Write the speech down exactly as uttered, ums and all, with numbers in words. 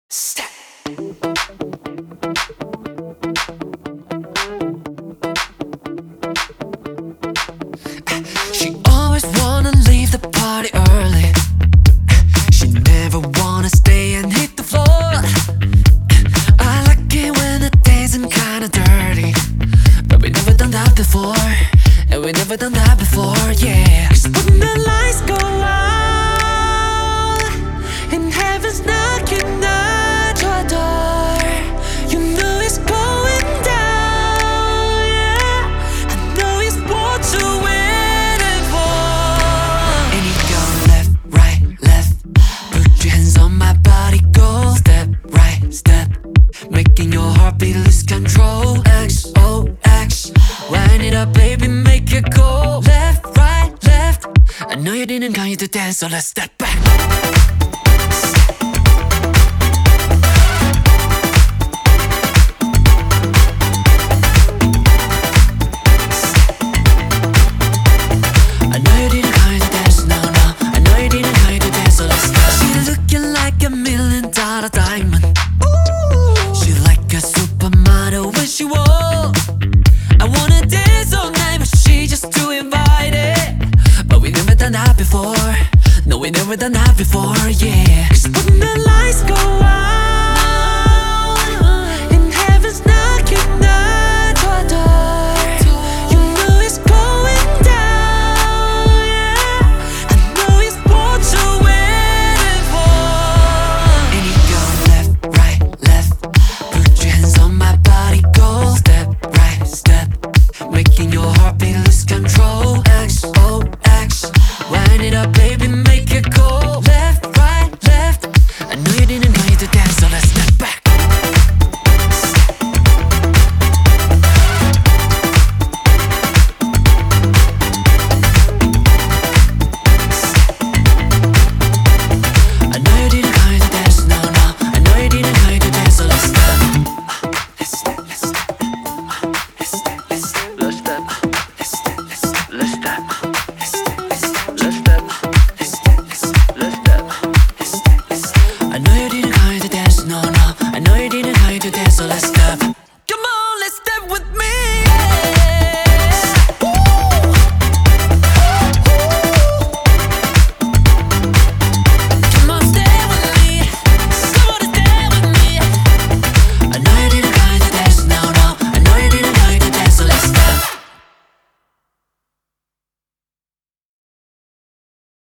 Step. She always wanna leave the party early. She never wanna stay and hit the floor. I like it when the dancing kinda dirty, but we never done that before, and we never done that before, yeah. 'Cause when the lights go out and heaven's knocking at your door, you know it's going down, yeah. I know it's what you're waiting for. And you go left, right, left. Put your hands on my body, go step, right, step, making your heartbeat lose control. X O X, wind it up, baby, make it go left, right, left. I know you didn't come here to dance, so let's step back.